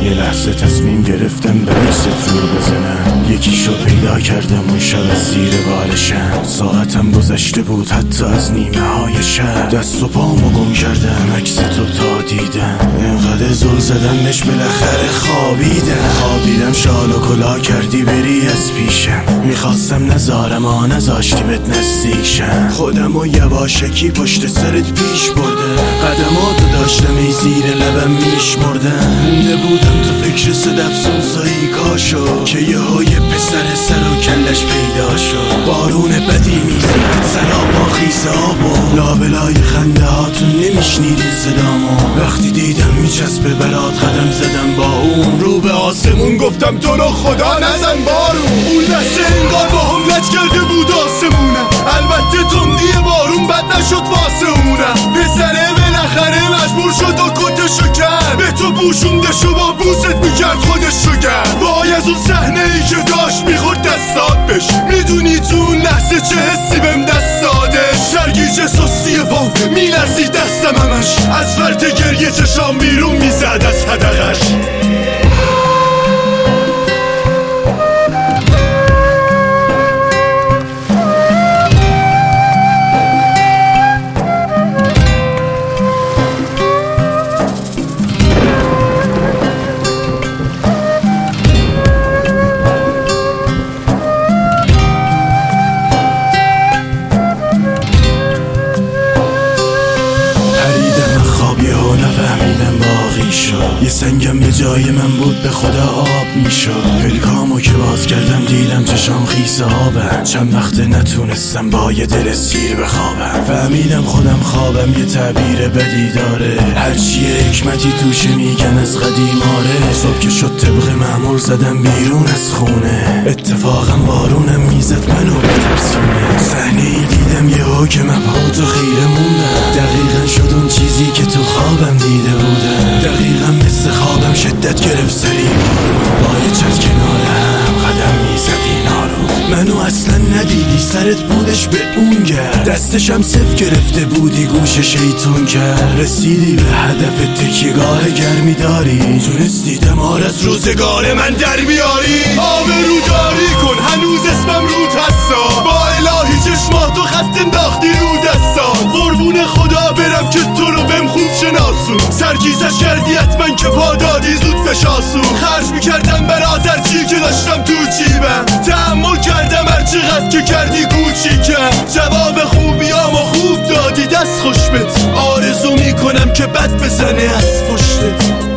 یه لحظه تصمیم گرفتم به عکست رو بزنم. یکیشو پیدا کردم اون شب از زیر بالشم. ساعتم گذشته بود حتی از نیمه های شب. دست و پامو گم کردم عکس تو تا دیدم. اینقدر زل زدمش بالاخره خوابیدم. شال و کلا کردی بری از پیشم. میخواستم نذارم نذاشتی بهت نزدیکشم. خودمو یواشکی پشت سرت پیش بردم. قدماتو داشتم ای زیر لبم میشمردم. مونده بودم تو فکر صدف سوزایی کاشو که یهو یه پسر سر و کلش پیدا شد. بارون بدی میزد سرابا خیز آبو. لابلای خنده هاتون نمیشنیدین صدامو. وقتی دیدم میچسبه برات قدم زدم با اون. رو به آسمون گفتم تو رو خدا نزن بارون. اون دسته انگار با هم لج کرده بود آسمونم. البته تندی بارون بد نشد واسه اونم. پسره بالاخره مجبور شد و کتشو کرد. به تو پوشوندش و با بوست میکرد خودشو کرد. وای از اون صحنه ای که داشت میخورد دستات بش. میدونی تو اون لحظه چه حسی بهم دست دادش. سرگیجه سستی پام میلرزید دستم همش. از فرط گریه چشام بیرون میزد از حدقش. یه سنگم به جای من بود به خدا آب میشد. پلکامو که باز کردم دیدم چشام خیس آبم. چند وقت نتونستم با یه دل سیر بخوابم. فهمیدم خودم خوابم یه تعبیر بدی داره. هرچی حکمتی توشه میگن از قدیم آره. صبح که شد طبق معمول زدم بیرون از خونه. اتفاقا بارونم میزد منو بترسونه. صحنه‌ای دیدم یهو که مبهوت و خیره موندم. دقیقا شد اون چیزی که تو خوابم دیده بودم. دقیقا مثل خوابم شدت گرفت سری با یه چت کنار هم قدم میزدی نارو. منو اصلا ندیدی سرت بودش به اون گرد. دستشم صف گرفته بودی گوش شیطون کرد. رسیدی به هدف تکیهگاه گرمی داری. تونستی دمار از روزگار من در بیاری. آبرو داری کن هنوز اسمم رود هستا. با الهی چشماتو خط انداختی رو دستا. قربون خدا برم که تو رو بهم خوب شناسون. سرگیزش کردی حتما که پا دادی زود فشاسون. خرج میکردم برادر چی که داشتم تو جیبم. تحمل کردم هر چقدر که کردی کوچیکم. جواب خوبیامو خوب دادی دست خوش بت. آرزو میکنم که بد بزنه از پشتت.